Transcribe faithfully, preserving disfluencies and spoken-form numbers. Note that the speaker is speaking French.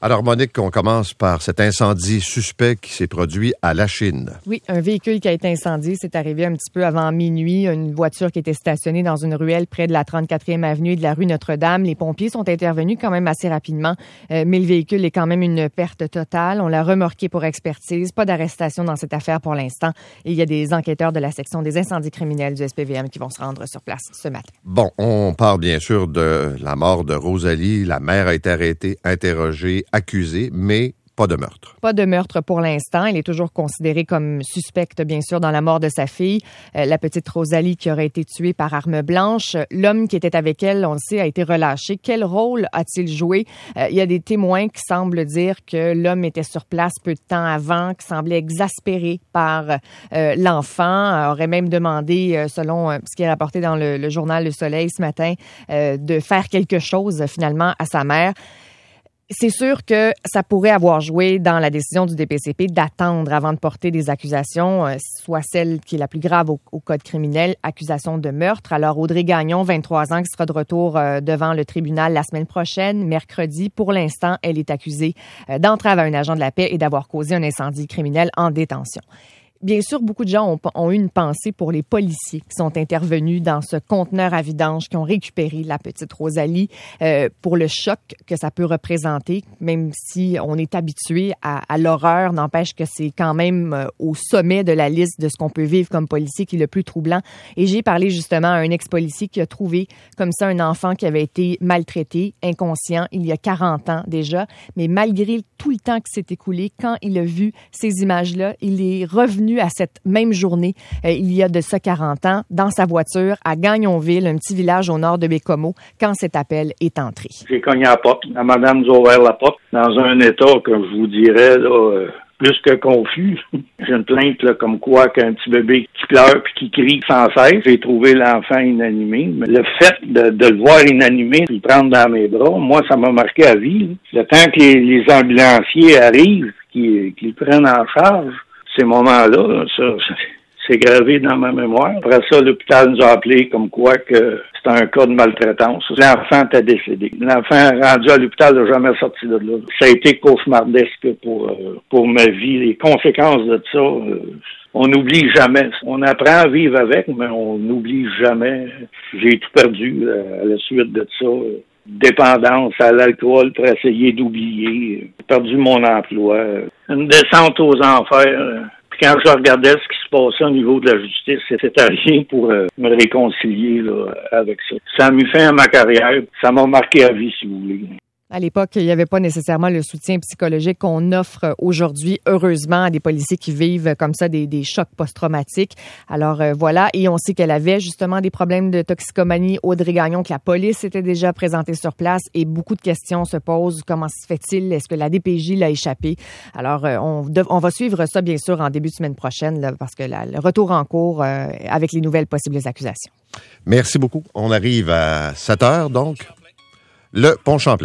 Alors, Monique, on commence par cet incendie suspect qui s'est produit à La Chine. Oui, un véhicule qui a été incendié, c'est arrivé un petit peu avant minuit. Une voiture qui était stationnée dans une ruelle près de la trente-quatrième avenue et de la rue Notre-Dame. Les pompiers sont intervenus quand même assez rapidement, euh, mais le véhicule est quand même une perte totale. On l'a remorqué pour expertise. Pas d'arrestation dans cette affaire pour l'instant. Et il y a des enquêteurs de la section des incendies criminels du S P V M qui vont se rendre sur place ce matin. Bon, on parle bien sûr de la mort de Rosalie. La mère a été arrêtée, interrogée, accusée, mais pas de meurtre. Pas de meurtre pour l'instant. Elle est toujours considérée comme suspecte, bien sûr, dans la mort de sa fille, euh, la petite Rosalie qui aurait été tuée par arme blanche. L'homme qui était avec elle, on le sait, a été relâché. Quel rôle a-t-il joué? Euh, il y a des témoins qui semblent dire que l'homme était sur place peu de temps avant, qui semblait exaspéré par euh, l'enfant, aurait même demandé, euh, selon euh, ce qui est rapporté dans le, le journal Le Soleil ce matin, euh, de faire quelque chose, finalement, à sa mère. C'est sûr que ça pourrait avoir joué dans la décision du D P C P d'attendre avant de porter des accusations, euh, soit celle qui est la plus grave au, au code criminel, accusation de meurtre. Alors, Audrey Gagnon, vingt-trois ans, qui sera de retour euh, devant le tribunal la semaine prochaine, mercredi. Pour l'instant, elle est accusée euh, d'entrave à un agent de la paix et d'avoir causé un incendie criminel en détention. Bien sûr, beaucoup de gens ont, ont eu une pensée pour les policiers qui sont intervenus dans ce conteneur à vidange, qui ont récupéré la petite Rosalie, euh, pour le choc que ça peut représenter, même si on est habitué à, à l'horreur, n'empêche que c'est quand même euh, au sommet de la liste de ce qu'on peut vivre comme policier qui est le plus troublant. Et j'ai parlé justement à un ex-policier qui a trouvé comme ça un enfant qui avait été maltraité, inconscient, il y a quarante ans déjà, mais malgré tout le temps qui s'est écoulé, quand il a vu ces images-là, il est revenu à cette même journée, euh, il y a de ça quarante ans, dans sa voiture à Gagnonville, un petit village au nord de Bécomo, quand cet appel est entré. J'ai cogné à la porte. La madame nous a ouvert la porte dans un état que je vous dirais, là, euh, plus que confus. J'ai une plainte là, comme quoi qu'un petit bébé qui pleure puis qui crie sans cesse. J'ai trouvé l'enfant inanimé. Mais le fait de, de le voir inanimé puis le prendre dans mes bras, moi, ça m'a marqué à vie. Là. Le temps que les, les ambulanciers arrivent, qu'ils, qu'ils le prennent en charge, ces moments-là, ça, c'est gravé dans ma mémoire. Après ça, l'hôpital nous a appelé comme quoi que c'était un cas de maltraitance. L'enfant était décédé. L'enfant rendu à l'hôpital n'a jamais sorti de là. Ça a été cauchemardesque pour euh, pour ma vie. Les conséquences de ça, euh, on n'oublie jamais. On apprend à vivre avec, mais on n'oublie jamais. J'ai tout perdu euh, à la suite de ça. Dépendance à l'alcool pour essayer d'oublier. J'ai perdu mon emploi. Une descente aux enfers. Puis quand je regardais ce qui se passait au niveau de la justice, c'était rien pour euh, me réconcilier là, avec ça. Ça a mis fin à ma carrière. Ça m'a marqué à vie, si vous voulez. À l'époque, il n'y avait pas nécessairement le soutien psychologique qu'on offre aujourd'hui, heureusement, à des policiers qui vivent comme ça des, des chocs post-traumatiques. Alors euh, voilà, et on sait qu'elle avait justement des problèmes de toxicomanie, Audrey Gagnon, que la police était déjà présentée sur place et beaucoup de questions se posent. Comment se fait-il? Est-ce que la D P J l'a échappé? Alors, euh, on, dev- on va suivre ça, bien sûr, en début de semaine prochaine, là, parce que la, le retour en cours euh, avec les nouvelles possibles accusations. Merci beaucoup. On arrive à sept heures, donc. Le Pont Champlain.